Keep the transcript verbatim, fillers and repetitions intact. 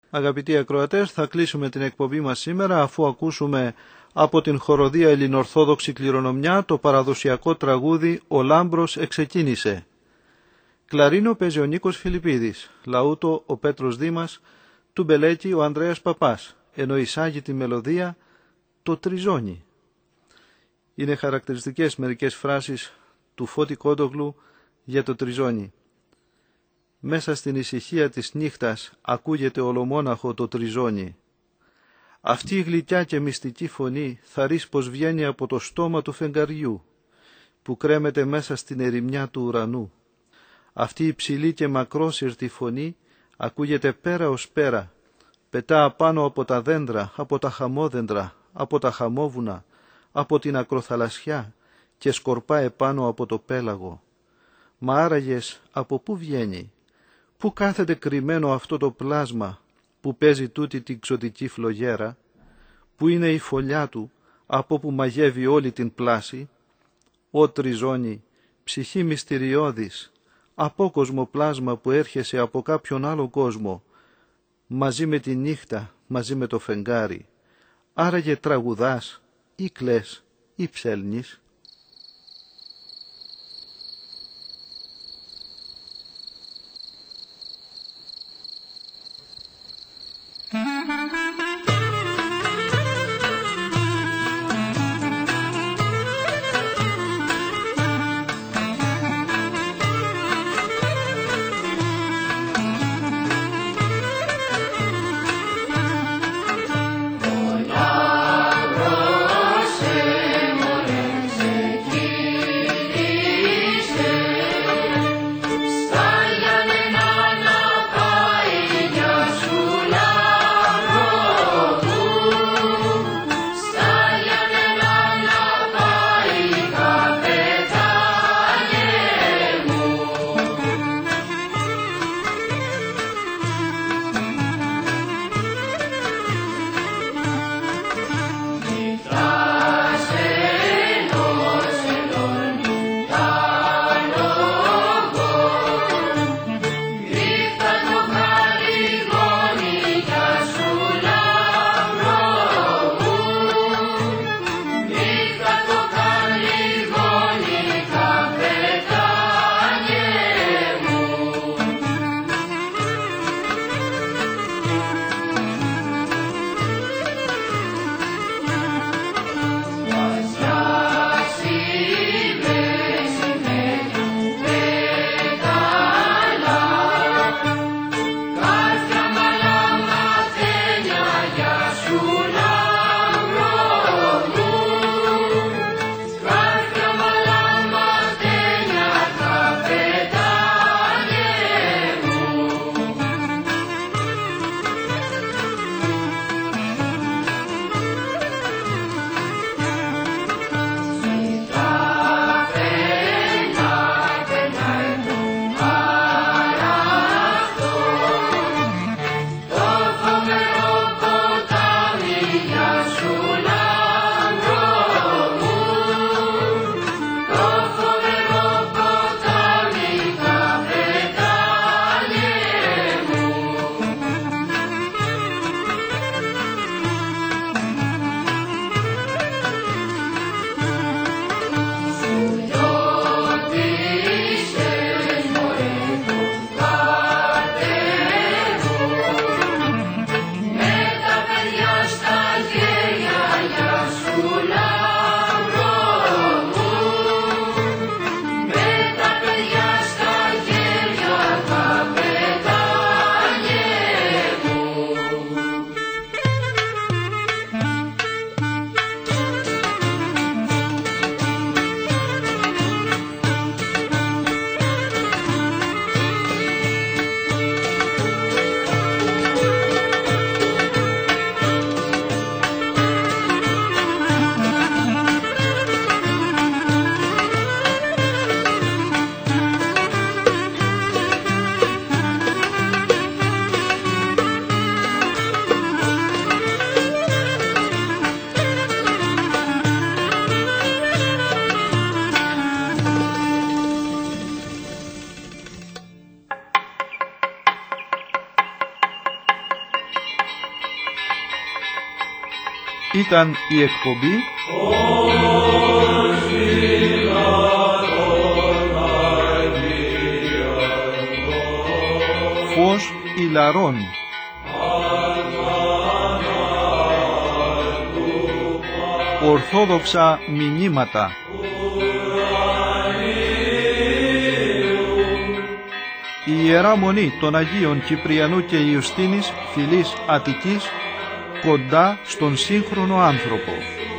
Αγαπητοί ακροατές, θα κλείσουμε την εκπομπή μας σήμερα αφού ακούσουμε από την χοροδία Ελληνορθόδοξη Κληρονομιά το παραδοσιακό τραγούδι «Ο Λάμπρος εξεκίνησε». Κλαρίνο παίζει ο Νίκος Φιλιππίδης, λαούτο ο Πέτρος Δήμας, τουμπελέκι ο Ανδρέας Παπάς, ενώ εισάγει τη μελωδία το τριζόνι. Είναι χαρακτηριστικές μερικές φράσεις του Φώτη Κόντογλου για το τριζόνι. Μέσα στην ησυχία της νύχτας ακούγεται ολομόναχο το τριζόνι. Αυτή η γλυκιά και μυστική φωνή θα ρίς πως βγαίνει από το στόμα του φεγγαριού, που κρέμεται μέσα στην ερημιά του ουρανού. Αυτή η ψηλή και μακρόσυρτη φωνή ακούγεται πέρα ως πέρα, πετά απάνω από τα δέντρα, από τα χαμόδεντρα, από τα χαμόβουνα, από την ακροθαλασσιά και σκορπά επάνω από το πέλαγο. Μα άραγες από πού βγαίνει, πού κάθεται κρυμμένο αυτό το πλάσμα που παίζει τούτη την ξωτική φλογέρα, που είναι η φωλιά του από που μαγεύει όλη την πλάση. Ω τριζόνι, ψυχή μυστηριώδης, απόκοσμο πλάσμα που έρχεσαι από κάποιον άλλο κόσμο, μαζί με τη νύχτα, μαζί με το φεγγάρι. Άραγε τραγουδάς ή κλαις ή ψέλνεις. Λάμπρος Ήταν η εκπομπή Φως Ηλαρών. Ορθόδοξα μηνύματα. Η Ιερά Μονή των Αγίων Κυπριανού και Ιουστίνης, φυλής Αττικής, κοντά στον σύγχρονο άνθρωπο.